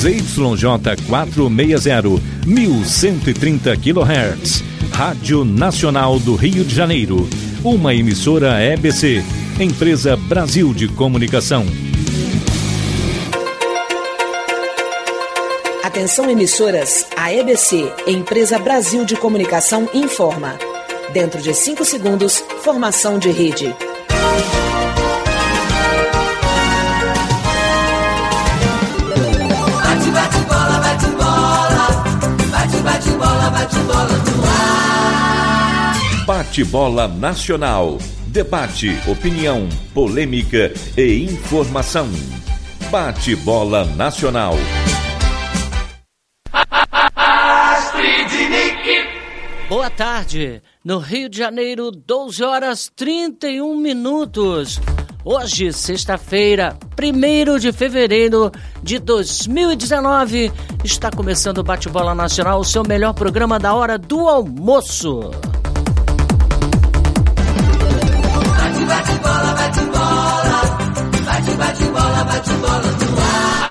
ZYJ 460, 1130 kHz. Rádio Nacional do Rio de Janeiro. Uma emissora EBC, Empresa Brasil de Comunicação. Atenção emissoras, a EBC, Empresa Brasil de Comunicação, informa. Dentro de 5 segundos, formação de rede. Bate, bate, bola, bate, bola. Bate, bate, bola, bate, bola no ar. Bate-bola nacional. Debate, opinião, polêmica e informação. Bate-bola nacional. Boa tarde. No Rio de Janeiro, 12h31. Hoje, sexta-feira, 1º de fevereiro de 2019, está começando o Bate-Bola Nacional, o seu melhor programa da hora do almoço. Bate, bate, bola, bate, bola. Bate, bate, bola, bate, bola no ar.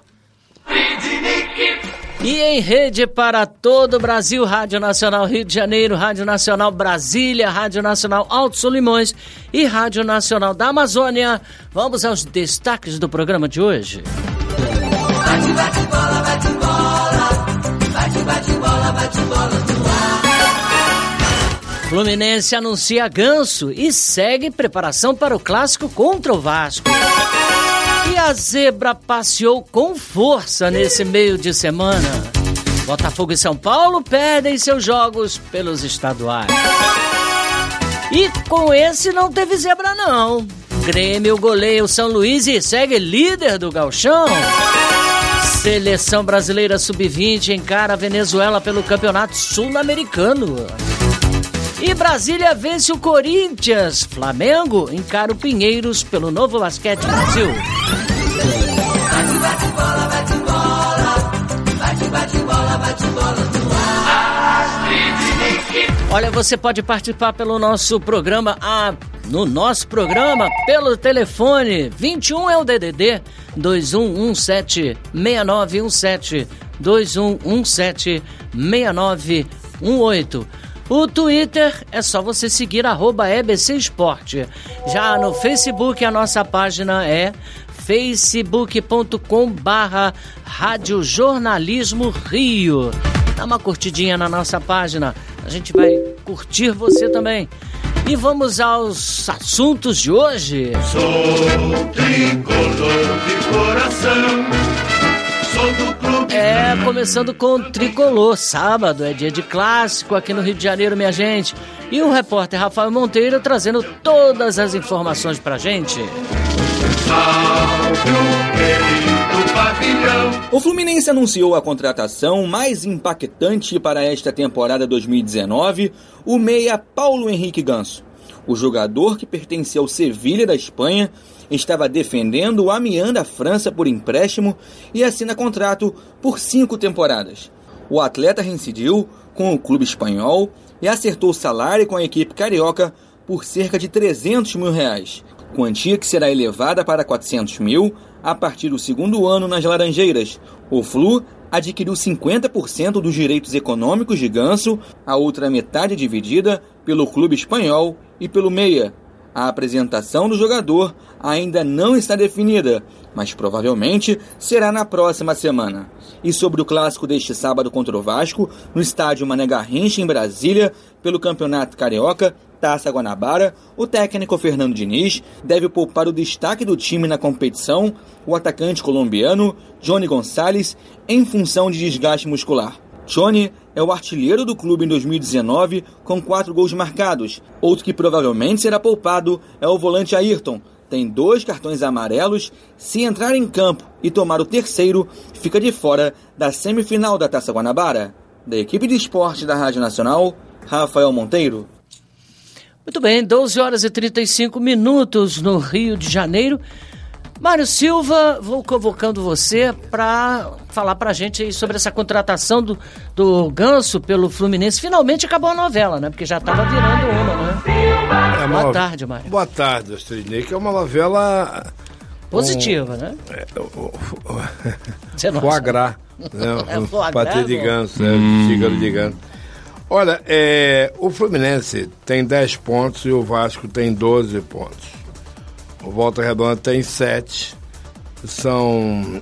E em rede para todo o Brasil, Rádio Nacional Rio de Janeiro, Rádio Nacional Brasília, Rádio Nacional Alto Solimões e Rádio Nacional da Amazônia. Vamos aos destaques do programa de hoje. Bate, bate, bola, bate, bola. Bate, bate, bola, bate, bola no ar. Fluminense anuncia Ganso e segue preparação para o clássico contra o Vasco. E a zebra passeou com força nesse meio de semana. Botafogo e São Paulo perdem seus jogos pelos estaduais. E com esse não teve zebra não. Grêmio goleia o São Luís e segue líder do Gauchão. Seleção brasileira sub-20 encara a Venezuela pelo Campeonato Sul-Americano. E Brasília vence o Corinthians. Flamengo encara o Pinheiros pelo Novo Basquete Brasil. Bate, bate, bola, bate, bola. Bate, bate, bola, bate, bola no ar. Olha, você pode participar pelo nosso programa, no nosso programa, pelo telefone. 21 é o DDD 2117-6917, 2117-6918. O Twitter é só você seguir @EBC Esporte. Já no Facebook a nossa página é facebook.com/Rádio Jornalismo Rio. Dá uma curtidinha na nossa página, a gente vai curtir você também. E vamos aos assuntos de hoje. Sou tricolor de coração. Começando com o Tricolor. Sábado é dia de clássico aqui no Rio de Janeiro, minha gente. E o repórter Rafael Monteiro trazendo todas as informações pra gente. O Fluminense anunciou a contratação mais impactante para esta temporada 2019, o meia Paulo Henrique Ganso. O jogador, que pertence ao Sevilha da Espanha, estava defendendo o Amiens da França por empréstimo e assina contrato por 5 temporadas. O atleta reincidiu com o clube espanhol e acertou o salário com a equipe carioca por cerca de R$300 mil, quantia que será elevada para R$400 mil a partir do segundo ano nas Laranjeiras. O Flu adquiriu 50% dos direitos econômicos de Ganso, a outra metade dividida pelo clube espanhol e pelo meia. A apresentação do jogador ainda não está definida, mas provavelmente será na próxima semana. E sobre o clássico deste sábado contra o Vasco, no estádio Mané Garrincha, em Brasília, pelo Campeonato Carioca, Taça Guanabara, o técnico Fernando Diniz deve poupar o destaque do time na competição, o atacante colombiano Johnny Gonçalves, em função de desgaste muscular. Johnny é o artilheiro do clube em 2019 com 4 gols marcados. Outro que provavelmente será poupado é o volante Ayrton. Tem 2 cartões amarelos. Se entrar em campo e tomar o terceiro, fica de fora da semifinal da Taça Guanabara. Da equipe de esporte da Rádio Nacional, Rafael Monteiro. Muito bem, 12h35 no Rio de Janeiro. Mário Silva, vou convocando você para falar pra gente aí sobre essa contratação do Ganso pelo Fluminense. Finalmente acabou a novela, né? Porque já tava virando uma, né? Boa tarde, Mário. Boa tarde, Astridney, que é uma novela... Positiva, né? Foie gras. Patê de ganso, fígado de ganso. Olha, o Fluminense tem 10 pontos e o Vasco tem 12 pontos. O Volta Redonda tem 7. São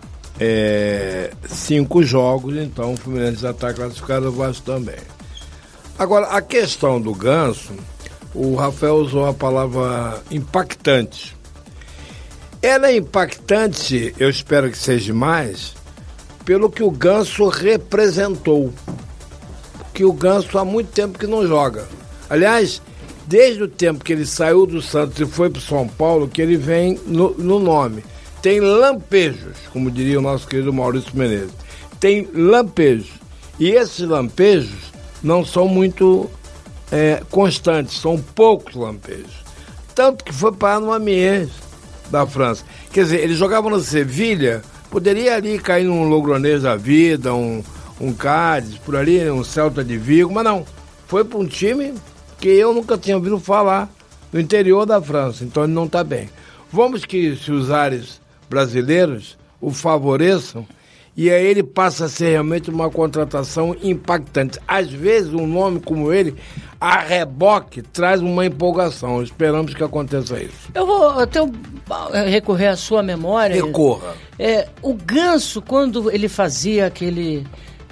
5 jogos, então o Fluminense já está classificado, o Vasco também. Agora, a questão do Ganso, o Rafael usou a palavra impactante. Ela é impactante, eu espero que seja mais, pelo que o Ganso representou. Porque o Ganso há muito tempo que não joga. Aliás, desde o tempo que ele saiu do Santos e foi para o São Paulo, que ele vem no nome. Tem lampejos, como diria o nosso querido Maurício Menezes. Tem lampejos. E esses lampejos não são muito constantes, são poucos lampejos. Tanto que foi parar no Amiens da França. Quer dizer, ele jogava no Sevilha, poderia ali cair num Logroñés da vida, um Cádiz, por ali, um Celta de Vigo, mas não. Foi para um time que eu nunca tinha ouvido falar, no interior da França, então ele não está bem. Vamos que se os ares brasileiros o favoreçam, e aí ele passa a ser realmente uma contratação impactante. Às vezes um nome como ele, a reboque, traz uma empolgação. Esperamos que aconteça isso. Eu vou até recorrer à sua memória. Recorra. O Ganso, quando ele fazia aquela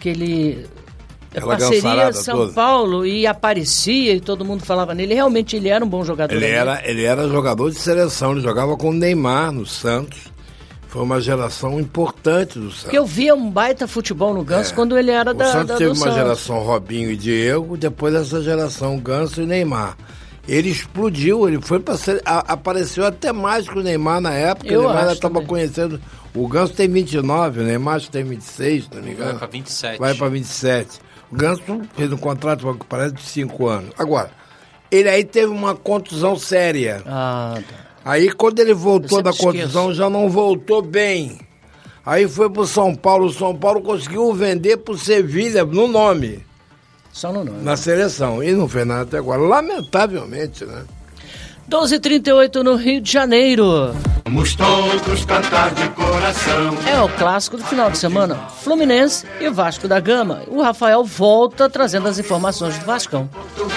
parceria São Paulo e aparecia e todo mundo falava nele, realmente ele era um bom jogador. Ele era jogador de seleção, ele jogava com o Neymar no Santos. Foi uma geração importante do Santos. Porque eu via um baita futebol no Ganso quando ele era do Santos. O Santos teve uma geração Robinho e Diego, depois dessa geração Ganso e Neymar. Ele explodiu, ele foi para ser... Apareceu até mais que o Neymar na época. O Neymar já estava conhecendo... O Ganso tem 29, o Neymar tem 26, se não me engano. Vai para 27. Vai para 27. O Ganso fez um contrato, parece, de 5 anos. Agora, ele aí teve uma contusão séria. Tá. Aí, quando ele voltou da contusão, já não voltou bem. Aí foi pro São Paulo. O São Paulo conseguiu vender pro Sevilha no nome. Só no nome. Na seleção. E não fez nada até agora. Lamentavelmente, né? 12h38 no Rio de Janeiro. Vamos todos cantar de coração. É o clássico do final de semana. Fluminense e Vasco da Gama. O Rafael volta trazendo as informações do Vascão.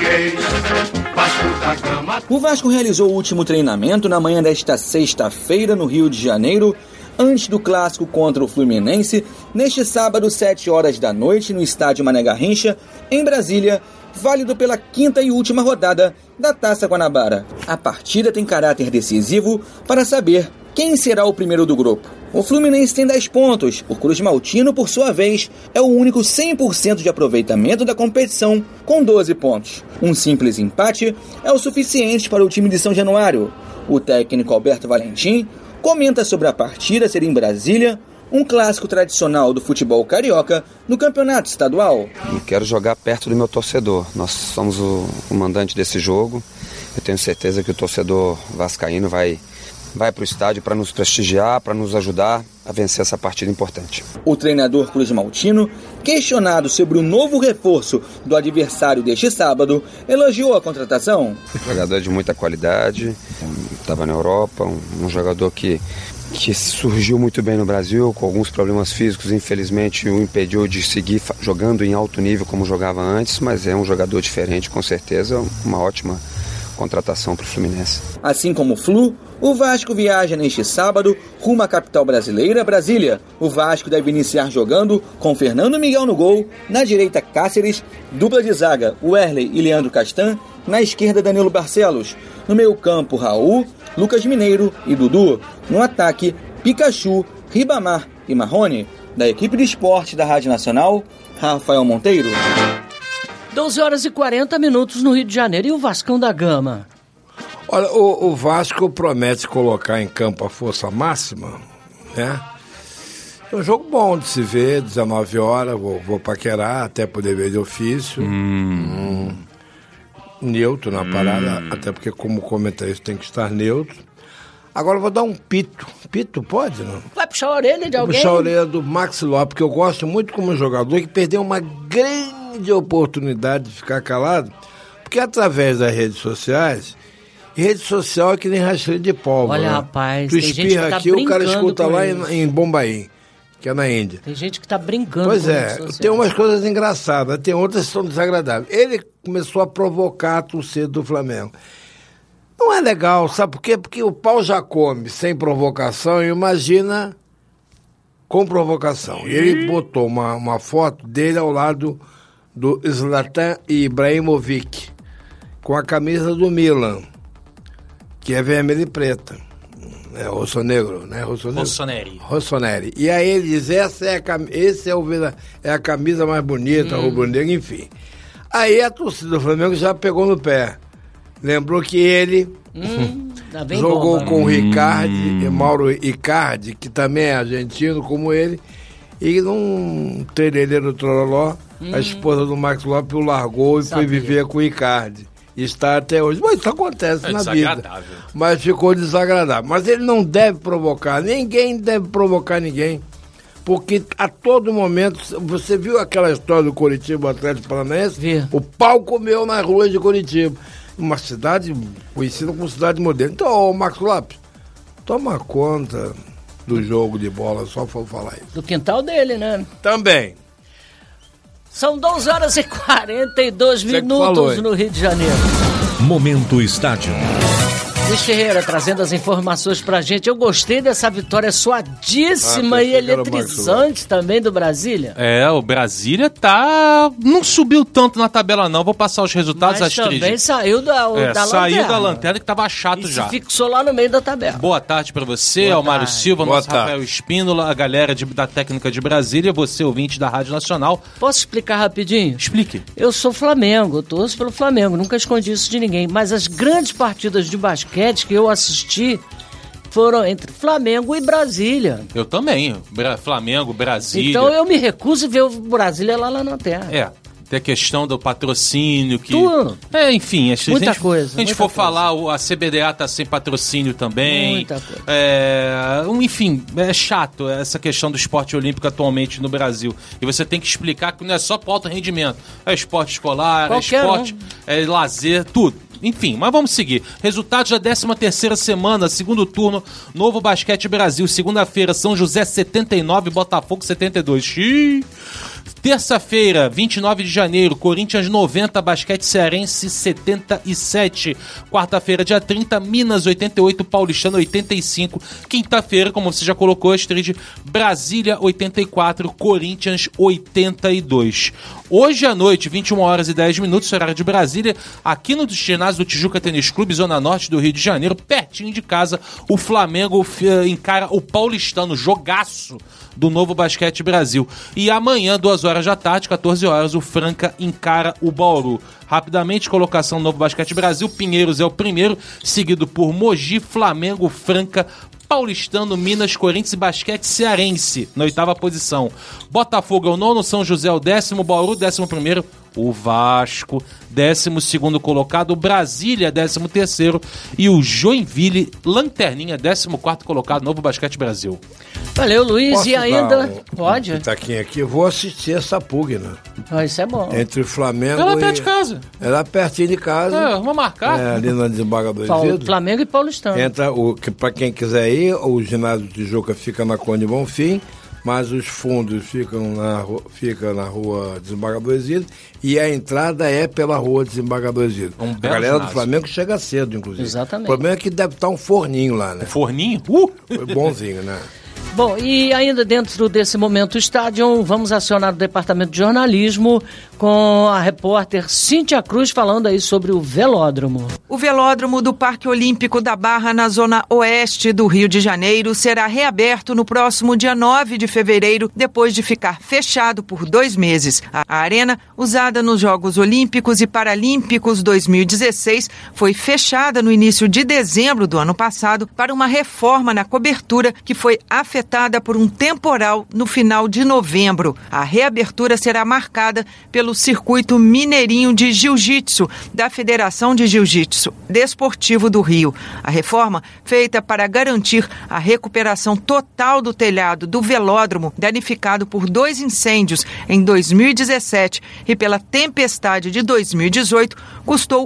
O Vasco realizou o último treinamento na manhã desta sexta-feira no Rio de Janeiro, antes do clássico contra o Fluminense, neste sábado, 7 horas da noite, no estádio Mané Garrincha, em Brasília, válido pela 5ª e última rodada da Taça Guanabara. A partida tem caráter decisivo para saber quem será o primeiro do grupo. O Fluminense tem 10 pontos. O Cruz Maltino, por sua vez, é o único 100% de aproveitamento da competição, com 12 pontos. Um simples empate é o suficiente para o time de São Januário. O técnico Alberto Valentim comenta sobre a partida ser em Brasília, um clássico tradicional do futebol carioca no campeonato estadual. Eu quero jogar perto do meu torcedor. Nós somos o mandante desse jogo. Eu tenho certeza que o torcedor vascaíno vai para o estádio para nos prestigiar, para nos ajudar a vencer essa partida importante. O treinador Cruz Maltino, questionado sobre o novo reforço do adversário deste sábado, elogiou a contratação. Jogador de muita qualidade, estava na Europa, um jogador que surgiu muito bem no Brasil, com alguns problemas físicos, infelizmente o impediu de seguir jogando em alto nível como jogava antes, mas é um jogador diferente, com certeza, uma ótima contratação para o Fluminense. Assim como o Flu, o Vasco viaja neste sábado rumo à capital brasileira, Brasília. O Vasco deve iniciar jogando com Fernando Miguel no gol, na direita Cáceres, dupla de zaga Werley e Leandro Castan, na esquerda Danilo Barcelos, no meio campo Raul, Lucas Mineiro e Dudu, no ataque Pikachu, Ribamar e Marrone. Da equipe de esporte da Rádio Nacional, Rafael Monteiro. 12h40 no Rio de Janeiro. E o Vascão da Gama? Olha, o Vasco promete colocar em campo a força máxima, né? É um jogo bom de se ver, 19 horas, vou paquerar, até poder ver de ofício. Neutro na parada, até porque como comentarista tem que estar neutro. Agora eu vou dar um pito. Pito pode, não? Vai puxar a orelha de alguém? Vou puxar a orelha do Maxi Lopes, porque eu gosto muito como jogador, que perdeu uma grande oportunidade de ficar calado, porque através das redes sociais, rede social é que nem rastreio de pólvora. Olha, né? rapaz, tu espirra aqui, o cara escuta lá em Bombaim. que é na Índia. Tem gente que está brincando. Pois é, tem umas coisas engraçadas, tem outras que são desagradáveis. Ele começou a provocar a torcida do Flamengo. Não é legal, sabe por quê? Porque o pau já come sem provocação, imagina com provocação. E ele botou uma foto dele ao lado do Zlatan Ibrahimovic, com a camisa do Milan, que é vermelha e preta. É rossonegro, né? Rossoneri. E aí ele diz, essa é a camisa mais bonita, rubro-negra, enfim. Aí a torcida do Flamengo já pegou no pé. Lembrou que ele jogou bomba, com o Mauro Icardi, que também é argentino como ele, e num tererê trololó, a esposa do Max Lopes o largou e foi viver com o Icardi. Está até hoje. Mas isso acontece na vida. Mas ficou desagradável. Mas ele não deve provocar. Ninguém deve provocar ninguém. Porque a todo momento... Você viu aquela história do Coritiba, o Atlético Paranaense? Vi. O pau comeu nas ruas de Coritiba. Uma cidade conhecida como cidade moderna. Então, Max Lopes, toma conta do jogo de bola, só for falar isso. Do quintal dele, né? Também. São 12 horas e 42 minutos no Rio de Janeiro. Momento Estádio. Luiz Ferreira trazendo as informações pra gente. Eu gostei dessa vitória suadíssima e eletrizante também do Brasília. O Brasília não subiu tanto na tabela não. Vou passar os resultados. Mas também saiu da lanterna. Saiu da lanterna que tava chato já. Se fixou lá no meio da tabela. Boa tarde pra você, Almário Silva, nosso Rafael Espínola, a galera da técnica de Brasília, você ouvinte da Rádio Nacional. Posso explicar rapidinho? Explique. Eu sou Flamengo, eu torço pelo Flamengo, nunca escondi isso de ninguém, mas as grandes partidas de basquete que eu assisti foram entre Flamengo e Brasília. Eu também, Flamengo, Brasília. Então eu me recuso a ver o Brasília lá na lanterna. Tem a questão do patrocínio que... Tudo. Enfim, muita coisa. Se a gente for falar, a CBDA tá sem patrocínio também. Muita coisa. Enfim, é chato essa questão do esporte olímpico atualmente no Brasil. E você tem que explicar que não é só pauta rendimento. É esporte escolar, é lazer, tudo. Enfim, mas vamos seguir. Resultados da 13ª semana, segundo turno, Novo Basquete Brasil. Segunda-feira, São José 79, Botafogo 72. Xiii. Terça-feira, 29 de janeiro, Corinthians 90, Basquete Cearense 77. Quarta-feira, dia 30, Minas 88, Paulistano 85. Quinta-feira, como você já colocou, Astrid, Brasília 84, Corinthians 82. Hoje à noite, 21 horas e 10 minutos, horário de Brasília, aqui no ginásio do Tijuca Tênis Clube, Zona Norte do Rio de Janeiro, pertinho de casa, o Flamengo encara o Paulistano, jogaço do Novo Basquete Brasil. E amanhã, 2 horas da tarde, 14 horas, o Franca encara o Bauru. Rapidamente, colocação do Novo Basquete Brasil, Pinheiros é o primeiro, seguido por Mogi, Flamengo, Franca, Paulistano, Minas, Corinthians e Basquete Cearense, na 8ª posição. Botafogo é o 9º, São José é o 10º, Bauru 11º, o Vasco 12º colocado, Brasília 13º e o Joinville, lanterninha, 14º colocado, Novo Basquete Brasil. Valeu, Luiz. Posso e ainda... Pode? Taquinho aqui, eu vou assistir essa pugna. Isso é bom. Entre o Flamengo Ela é perto de casa. Ela é pertinho de casa. Vamos marcar. Ali na Desembargador Isidro. Flamengo e Paulistano. Para quem quiser ir, o ginásio de Tijuca fica na Conde Bonfim, mas os fundos ficam na rua Desembargador Isidro e a entrada é pela rua Desembargador Isidro. A galera ginásio do Flamengo chega cedo, inclusive. Exatamente. O problema é que deve estar um forninho lá, né? Um forninho? Foi bonzinho, né? Bom, e ainda dentro desse momento estádio, vamos acionar o Departamento de Jornalismo com a repórter Cíntia Cruz falando aí sobre o velódromo. O velódromo do Parque Olímpico da Barra, na zona oeste do Rio de Janeiro, será reaberto no próximo dia 9 de fevereiro, depois de ficar fechado por 2 meses. A arena, usada nos Jogos Olímpicos e Paralímpicos 2016, foi fechada no início de dezembro do ano passado para uma reforma na cobertura que foi afetada por um temporal no final de novembro. A reabertura será marcada pelo Circuito Mineirinho de Jiu-Jitsu da Federação de Jiu-Jitsu Desportivo do Rio. A reforma, feita para garantir a recuperação total do telhado do velódromo, danificado por 2 incêndios em 2017 e pela tempestade de 2018, custou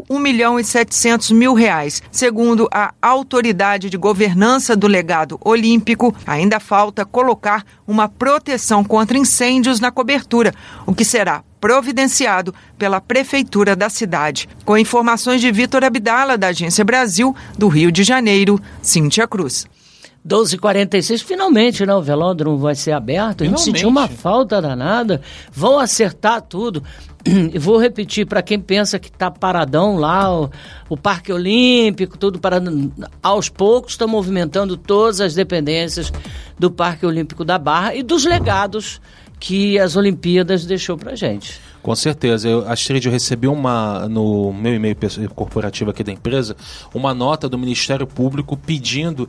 R$1.700.000. Segundo a Autoridade de Governança do Legado Olímpico, ainda falta colocar uma proteção contra incêndios na cobertura, o que será providenciado pela Prefeitura da cidade. Com informações de Vitor Abdala, da Agência Brasil, do Rio de Janeiro, Cíntia Cruz. 12h46, finalmente, né? O velódromo vai ser aberto. A gente sentiu uma falta danada. Vão acertar tudo. E vou repetir, para quem pensa que está paradão lá, o Parque Olímpico, tudo parado, aos poucos estão movimentando todas as dependências do Parque Olímpico da Barra e dos legados que as Olimpíadas deixou pra gente. Com certeza. Astrid, eu recebi no meu e-mail corporativo aqui da empresa, uma nota do Ministério Público pedindo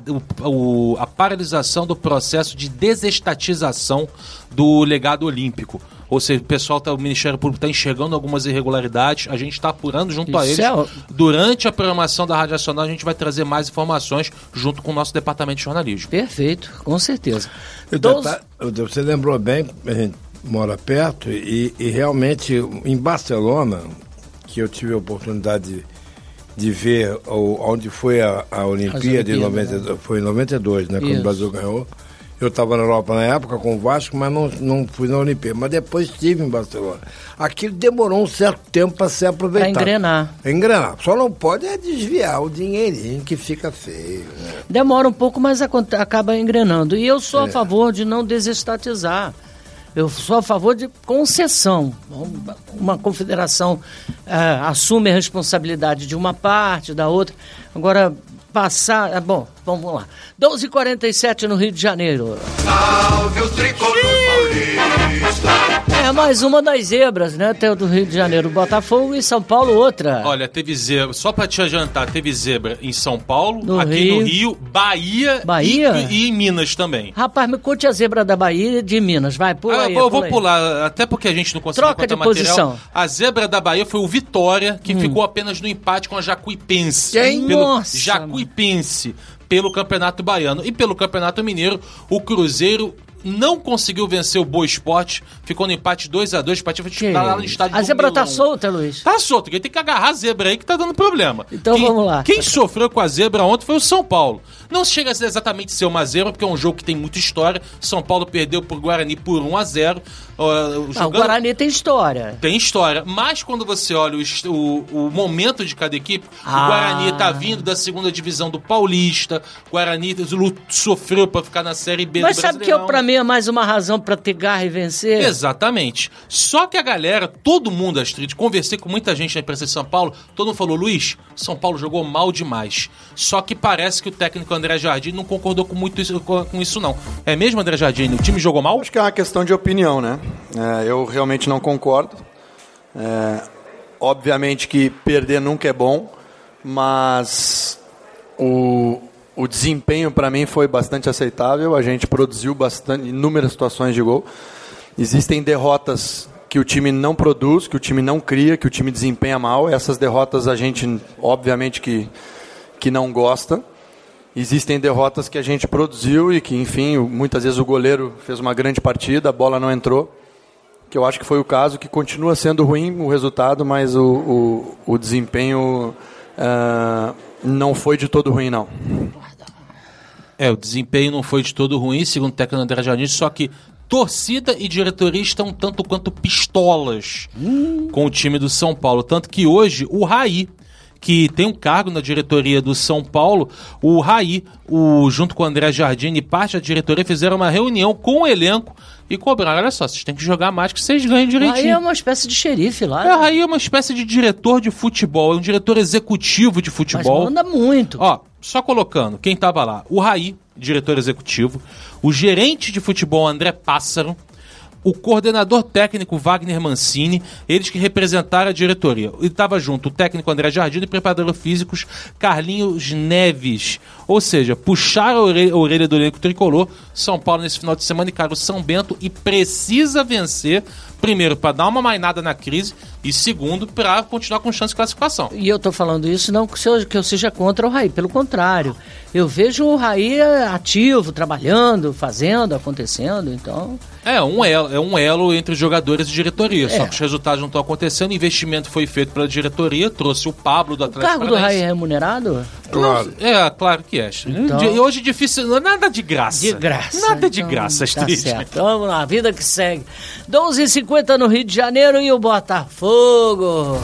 a paralisação do processo de desestatização do legado olímpico. Ou seja, o Ministério Público está enxergando algumas irregularidades, a gente está apurando junto a eles. Durante a programação da Rádio Nacional, a gente vai trazer mais informações junto com o nosso departamento de jornalismo. Perfeito, com certeza. Você lembrou bem, a gente mora perto e realmente em Barcelona, que eu tive a oportunidade de ver onde foi a Olimpíada, foi em 92, né, quando o Brasil ganhou. Eu estava na Europa na época com o Vasco, mas não fui na Olimpíada. Mas depois estive em Barcelona. Aquilo demorou um certo tempo para ser aproveitado. Para engrenar. Só não pode desviar o dinheirinho que fica feio. Né? Demora um pouco, mas acaba engrenando. E eu sou a favor de não desestatizar. Eu sou a favor de concessão. Uma confederação assume a responsabilidade de uma parte, da outra. Agora, passar... Bom, vamos lá. 12h47 no Rio de Janeiro. Salve o tricolor paulista. É mais uma das zebras, né? Tem o do Rio de Janeiro, Botafogo, e São Paulo outra. Olha, teve zebra, só pra te adiantar, teve zebra em São Paulo, no Rio, Bahia? E em Minas também. Rapaz, me conte a zebra da Bahia e de Minas, vai, pula aí. Eu vou pular, até porque a gente não conseguiu encontrar material. Posição. A zebra da Bahia foi o Vitória, que ficou apenas no empate com a Jacuipense. Nossa! Jacuipense, pelo Campeonato Baiano. E pelo Campeonato Mineiro, o Cruzeiro não conseguiu vencer o Boa Esporte, ficou no empate 2-2, o empate foi disputado lá no estádio. A zebra tá solta, Luiz? Tá solta, tem que agarrar a zebra aí que tá dando problema. Então vamos lá. Quem sofreu com a zebra ontem foi o São Paulo. Não chega a exatamente ser uma zebra, porque é um jogo que tem muita história. São Paulo perdeu por Guarani por 1-0. O Guarani tem história. Tem história, mas quando você olha o momento de cada equipe, o Guarani tá vindo da segunda divisão do Paulista, o Guarani sofreu pra ficar na Série B do Brasileirão. Mas sabe que pra mim é mais uma razão pra ter garra e vencer? Exatamente. Só que a galera, todo mundo, Astrid, conversei com muita gente na imprensa de São Paulo, todo mundo falou, Luiz, São Paulo jogou mal demais. Só que parece que o técnico André Jardim não concordou com isso não. É mesmo, André Jardim? O time jogou mal? Acho que é uma questão de opinião, né? Eu realmente não concordo. Obviamente que perder nunca é bom, mas o desempenho para mim foi bastante aceitável. A gente produziu inúmeras situações de gol. Existem derrotas que o time não produz, que o time não cria, que o time desempenha mal. Essas derrotas a gente, obviamente, que não gosta. Existem derrotas que a gente produziu e que, enfim, muitas vezes o goleiro fez uma grande partida, a bola não entrou, que eu acho que foi o caso, que continua sendo ruim o resultado, mas o desempenho não foi de todo ruim, não. O desempenho não foi de todo ruim, segundo o técnico André Jardim, só que torcida e diretoria estão tanto quanto pistolas com o time do São Paulo. Tanto que hoje o Raí, que tem um cargo na diretoria do São Paulo, o Raí, junto com o André Jardim e parte da diretoria, fizeram uma reunião com o elenco e cobraram, olha só, vocês têm que jogar mais que vocês ganhem direitinho. Raí é uma espécie de xerife lá. O Raí é uma espécie de diretor de futebol, é um diretor executivo de futebol. Mas manda muito. Só colocando, quem estava lá? O Raí, diretor executivo, o gerente de futebol André Pássaro, o coordenador técnico Wagner Mancini, eles que representaram a diretoria. E estava junto o técnico André Jardim e preparador físicos Carlinhos Neves. Ou seja, puxaram a orelha do elenco tricolor. São Paulo nesse final de semana encara o São Bento e precisa vencer, primeiro, para dar uma mainada na crise e segundo, para continuar com chance de classificação. E eu estou falando isso não que eu seja contra o Raí, pelo contrário. Eu vejo o Raí ativo, trabalhando, fazendo, acontecendo, então... é um elo entre os jogadores e diretoria. Só que os resultados não estão acontecendo. O investimento foi feito pela diretoria, trouxe o Pablo do Atlético Paranaense. O cargo do Raí é remunerado? Claro. Claro que é. Então... E hoje é difícil, nada de graça. De graça. Nada de graça, Astrid. Tá certo. Vamos lá, vida que segue. 12h50 no Rio de Janeiro e o Botafogo.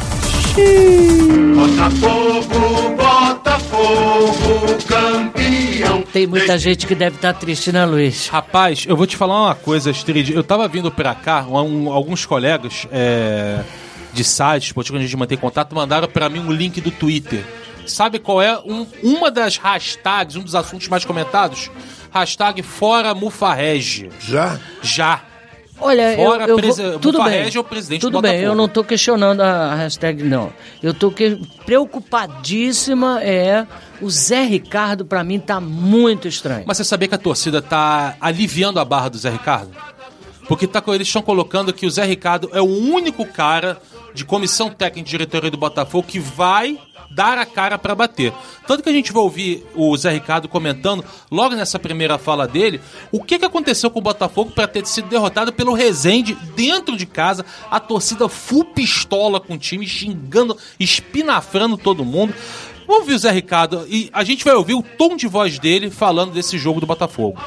Botafogo, campeão. Tem muita gente que deve estar triste, né, Luiz? Rapaz, eu vou te falar uma coisa, Astrid. Eu tava vindo pra cá, alguns colegas de sites, que a gente mantém contato, mandaram pra mim um link do Twitter. Sabe qual é uma das hashtags, um dos assuntos mais comentados? Hashtag Fora Mufarrege. Já. Olha, tudo bem, é o presidente tudo do Botafogo. bem, eu não estou questionando a hashtag, não. Eu estou preocupadíssima, o Zé Ricardo, para mim, tá muito estranho. Mas você sabia que a torcida tá aliviando a barra do Zé Ricardo? Porque eles estão colocando que o Zé Ricardo é o único cara de comissão técnica de diretoria do Botafogo que vai dar a cara para bater. Tanto que a gente vai ouvir o Zé Ricardo comentando, logo nessa primeira fala dele, o que aconteceu com o Botafogo para ter sido derrotado pelo Resende dentro de casa, a torcida full pistola com o time, xingando, espinafrando todo mundo. Vamos ouvir o Zé Ricardo e a gente vai ouvir o tom de voz dele falando desse jogo do Botafogo.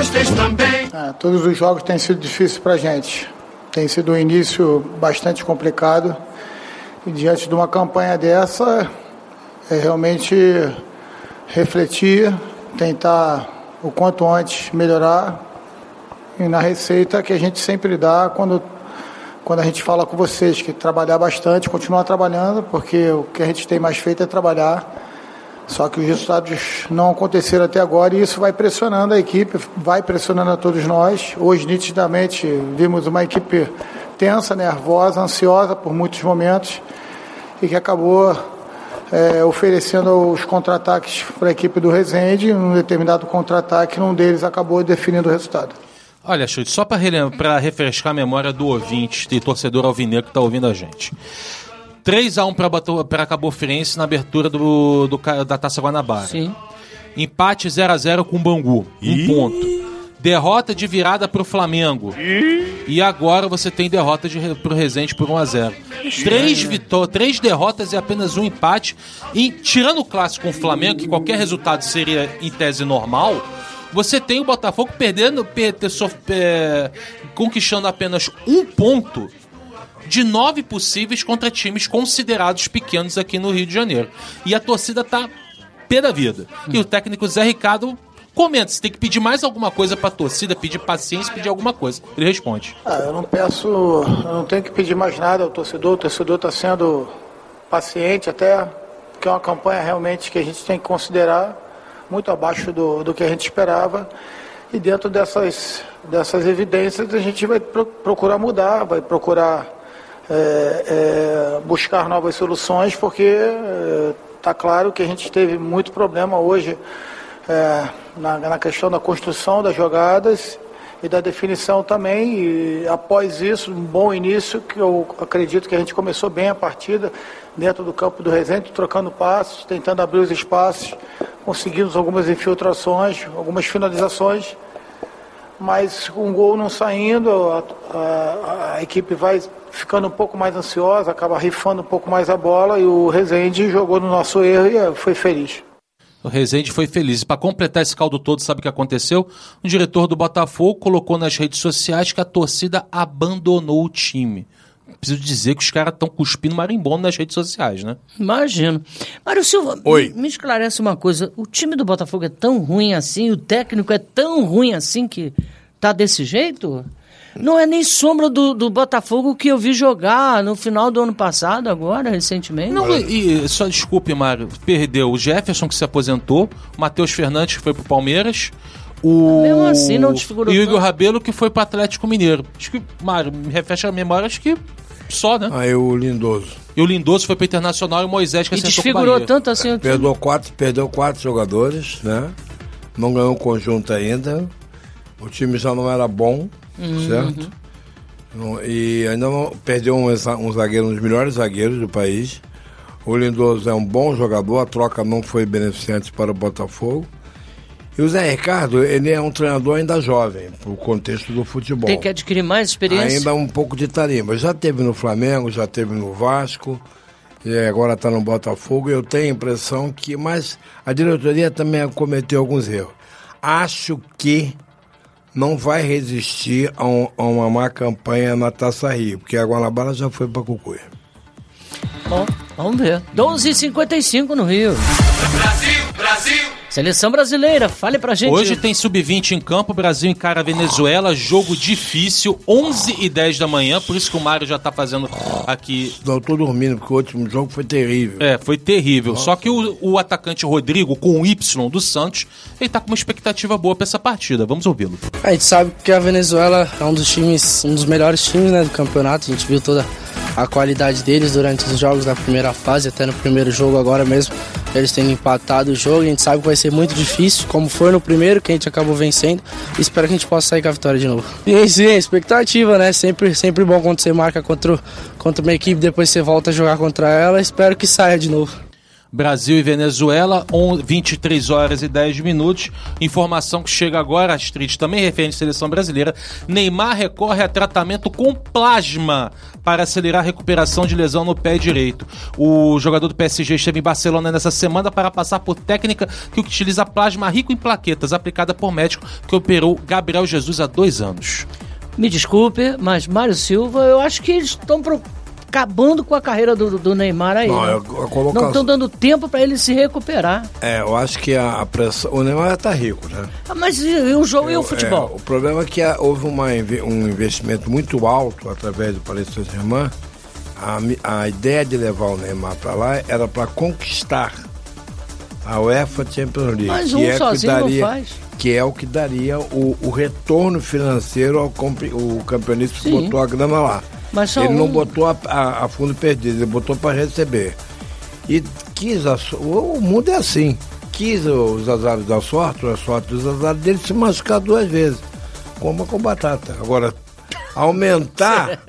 Todos os jogos têm sido difíceis pra gente. Tem sido um início bastante complicado e diante de uma campanha dessa realmente refletir, tentar o quanto antes melhorar e na receita que a gente sempre dá quando a gente fala com vocês, que trabalhar bastante, continuar trabalhando, porque o que a gente tem mais feito é trabalhar, só que os resultados não aconteceram até agora e isso vai pressionando a equipe, vai pressionando a todos nós. Hoje, nitidamente, vimos uma equipe tensa, nervosa, ansiosa por muitos momentos e que acabou oferecendo os contra-ataques para a equipe do Resende, um determinado contra-ataque, um deles acabou definindo o resultado. Olha, Chute, só para refrescar a memória do ouvinte e torcedor alvinegro que está ouvindo a gente. 3-1 para Cabo Friense na abertura da Taça Guanabara. Sim. Empate 0-0 com o Bangu, 1 ponto. Derrota de virada para o Flamengo. E agora você tem derrota para o Resende por 1-0. 3 derrotas e apenas 1 empate. E tirando o clássico com o Flamengo, que qualquer resultado seria em tese normal, você tem o Botafogo conquistando apenas 1 ponto de 9 possíveis contra times considerados pequenos aqui no Rio de Janeiro. E a torcida tá pé da vida. E o técnico Zé Ricardo comenta, se tem que pedir mais alguma coisa pra torcida, pedir paciência, pedir alguma coisa. Ele responde. Eu não tenho que pedir mais nada ao torcedor. O torcedor está sendo paciente até, que é uma campanha realmente que a gente tem que considerar muito abaixo do que a gente esperava. E dentro dessas evidências a gente vai procurar mudar, vai procurar buscar novas soluções, porque está claro que a gente teve muito problema hoje na questão da construção das jogadas e da definição também. E após isso, um bom início, que eu acredito que a gente começou bem a partida dentro do campo do Resende, trocando passos, tentando abrir os espaços, conseguimos algumas infiltrações, algumas finalizações, mas com o gol não saindo, a equipe vai ficando um pouco mais ansiosa, acaba rifando um pouco mais a bola e o Resende jogou no nosso erro e foi feliz. O Resende foi feliz. Para completar esse caldo todo, sabe o que aconteceu? O diretor do Botafogo colocou nas redes sociais que a torcida abandonou o time. Preciso dizer que os caras estão cuspindo marimbondo nas redes sociais, né? Imagino. Mário Silva, me esclarece uma coisa. O time do Botafogo é tão ruim assim, o técnico é tão ruim assim que tá desse jeito? Não é nem sombra do Botafogo que eu vi jogar no final do ano passado, agora, recentemente. Não, e só desculpe, Mário, perdeu o Jefferson, que se aposentou, o Matheus Fernandes, que foi pro Palmeiras, mesmo assim não desfigurou e o Igor Rabelo, que foi pro Atlético Mineiro. Acho que, Mário, me refresca a memória, acho que só, né? Aí o Lindoso. E o Lindoso foi pro Internacional e o Moisés, que acertou com o Bahia. Desfigurou tanto assim. Perdeu 4 jogadores, né? Não ganhou um conjunto ainda. O time já não era bom, certo? E ainda perdeu um zagueiro, um dos melhores zagueiros do país. O Lindoso é um bom jogador, a troca não foi beneficente para o Botafogo. E o Zé Ricardo, ele é um treinador ainda jovem, pro contexto do futebol. Tem que adquirir mais experiência. Ainda um pouco de tarimba. Já teve no Flamengo, já teve no Vasco, e agora está no Botafogo. Eu tenho a impressão que... Mas a diretoria também cometeu alguns erros. Acho que não vai resistir a uma má campanha na Taça Rio, porque a Guanabara já foi para Cucuia. Bom, vamos ver. 12h55 no Rio. Brasil! Seleção brasileira, fale pra gente. Hoje tem Sub-20 em campo, Brasil encara a Venezuela, jogo difícil, 11h10 da manhã, por isso que o Mário já tá fazendo aqui... Não, tô dormindo, porque o último jogo foi terrível. Foi terrível. Nossa. Só que o atacante Rodrigo, com o Y do Santos, ele tá com uma expectativa boa pra essa partida. Vamos ouvi-lo. A gente sabe que a Venezuela é um dos melhores times, né, do campeonato. A gente viu toda a qualidade deles durante os jogos da primeira fase, até no primeiro jogo agora mesmo, eles tendo empatado o jogo. A gente sabe que vai ser muito difícil, como foi no primeiro, que a gente acabou vencendo. Espero que a gente possa sair com a vitória de novo. E sim, expectativa, né? Sempre bom quando você marca contra uma equipe, depois você volta a jogar contra ela. Espero que saia de novo. Brasil e Venezuela, 23h10. Informação que chega agora, Astrid, também referente à seleção brasileira. Neymar recorre a tratamento com plasma para acelerar a recuperação de lesão no pé direito. O jogador do PSG esteve em Barcelona nessa semana para passar por técnica que utiliza plasma rico em plaquetas, aplicada por médico que operou Gabriel Jesus há 2 anos. Me desculpe, mas Mário Silva, eu acho que eles estão acabando com a carreira do Neymar aí. Não estão dando tempo para ele se recuperar. Eu acho que a pressão... O Neymar já tá rico, né? Mas e o jogo e o futebol? O problema é que houve um investimento muito alto através do Paris Saint-Germain. A ideia de levar o Neymar para lá era para conquistar a UEFA Champions League. Mas sozinho não faz. Que é o que daria o retorno financeiro ao campeonato que botou a grana lá. Ele não botou a fundo perdido, ele botou para receber. E o mundo é assim. Quis os azares da sorte, a sorte dos azares dele se machucar 2 vezes. Coma com batata. Agora, aumentar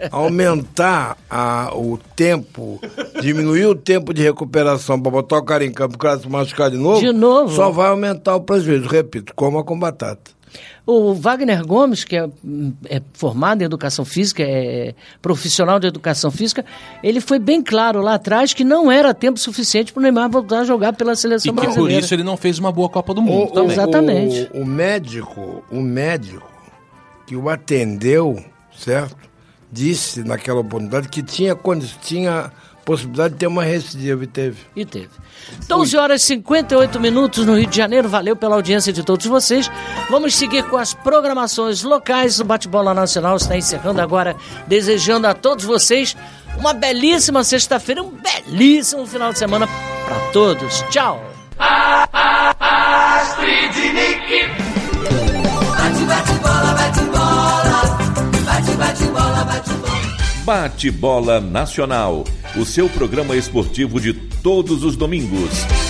o tempo, diminuir o tempo de recuperação para botar o cara em campo, o cara se machucar de novo, só vai aumentar o prejuízo. Repito, coma com batata. O Wagner Gomes, que é formado em educação física, é profissional de educação física, ele foi bem claro lá atrás que não era tempo suficiente para o Neymar voltar a jogar pela seleção brasileira. E que por isso ele não fez uma boa Copa do Mundo também. Exatamente. O médico que o atendeu, certo? Disse naquela oportunidade que tinha possibilidade de ter uma recidiva, e teve. 12h58 no Rio de Janeiro. Valeu pela audiência de todos vocês. Vamos seguir com as programações locais. O Bate-Bola Nacional está encerrando agora, desejando a todos vocês uma belíssima sexta-feira, um belíssimo final de semana para todos. Tchau! Astrid Nick. Bate-bola, bate-bola. Bate-bola, bate-bola. Bate-Bola Nacional, o seu programa esportivo de todos os domingos.